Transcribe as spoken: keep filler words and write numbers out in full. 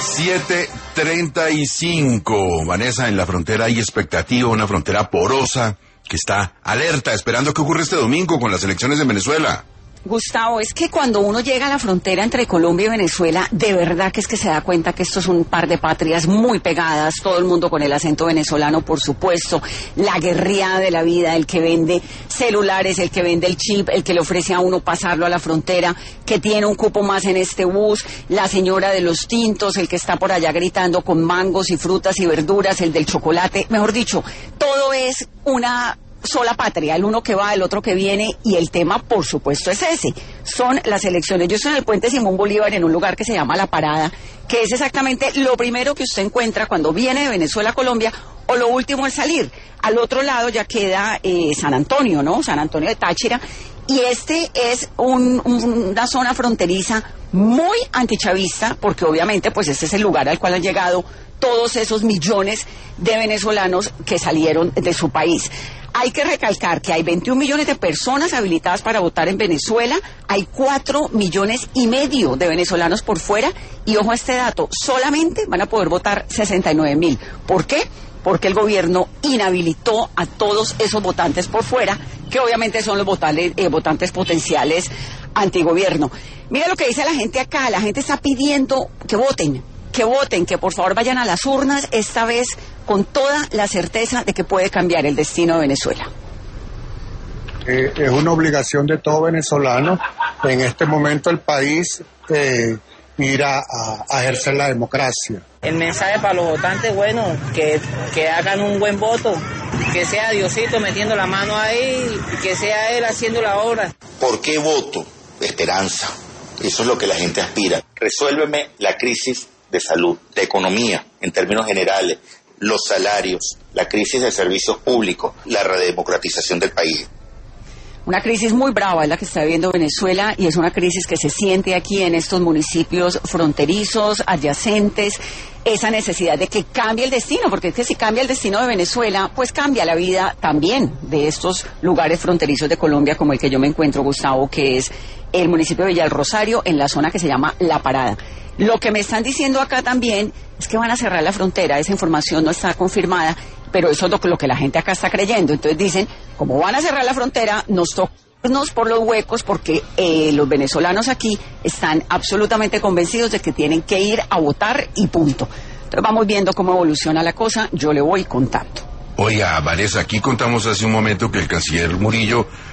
siete treinta y cinco. Vanessa, en la frontera hay expectativa, una frontera porosa que está alerta, esperando qué ocurre este domingo con las elecciones en Venezuela. Gustavo, es que cuando uno llega a la frontera entre Colombia y Venezuela, de verdad que es que se da cuenta que esto es un par de patrias muy pegadas, todo el mundo con el acento venezolano, por supuesto, la guerrilla de la vida, el que vende celulares, el que vende el chip, el que le ofrece a uno pasarlo a la frontera, que tiene un cupo más en este bus, la señora de los tintos, el que está por allá gritando con mangos y frutas y verduras, el del chocolate, mejor dicho, todo es una sola patria, el uno que va, el otro que viene, y el tema, por supuesto, es ese. Son las elecciones. Yo estoy en el puente Simón Bolívar, en un lugar que se llama La Parada, que es exactamente lo primero que usted encuentra cuando viene de Venezuela a Colombia, o lo último es salir. Al otro lado ya queda eh, San Antonio, ¿no? San Antonio de Táchira, y este es un, un, una zona fronteriza muy antichavista, porque obviamente pues este es el lugar al cual han llegado todos esos millones de venezolanos que salieron de su país. Hay que recalcar que hay veintiún millones de personas habilitadas para votar en Venezuela, hay cuatro millones y medio de venezolanos por fuera, y ojo a este dato, solamente van a poder votar sesenta y nueve mil. ¿Por qué? Porque el gobierno inhabilitó a todos esos votantes por fuera, que obviamente son los votantes, eh, votantes potenciales antigobierno. Mira lo que dice la gente acá, la gente está pidiendo que voten, que voten, que por favor vayan a las urnas, esta vez con toda la certeza de que puede cambiar el destino de Venezuela. Eh, es una obligación de todo venezolano. En este momento el país eh, irá a, a ejercer la democracia. El mensaje para los votantes, bueno, que, que hagan un buen voto, que sea Diosito metiendo la mano ahí, y que sea él haciendo la obra. ¿Por qué voto? Esperanza. Eso es lo que la gente aspira. Resuélveme la crisis de salud, de economía, en términos generales, los salarios, la crisis de servicios públicos, la redemocratización del país. Una crisis muy brava es la que está viviendo Venezuela, y es una crisis que se siente aquí en estos municipios fronterizos, adyacentes, esa necesidad de que cambie el destino, porque es que si cambia el destino de Venezuela, pues cambia la vida también de estos lugares fronterizos de Colombia, como el que yo me encuentro, Gustavo, que es el municipio de Villarrosario, en la zona que se llama La Parada. Lo que me están diciendo acá también es que van a cerrar la frontera, esa información no está confirmada, pero eso es lo que, lo que la gente acá está creyendo. Entonces dicen, como van a cerrar la frontera, nos toca irnos por los huecos, porque eh, los venezolanos aquí están absolutamente convencidos de que tienen que ir a votar y punto. Entonces vamos viendo cómo evoluciona la cosa, yo le voy contando. Oiga, Vanessa, aquí contamos hace un momento que el canciller Murillo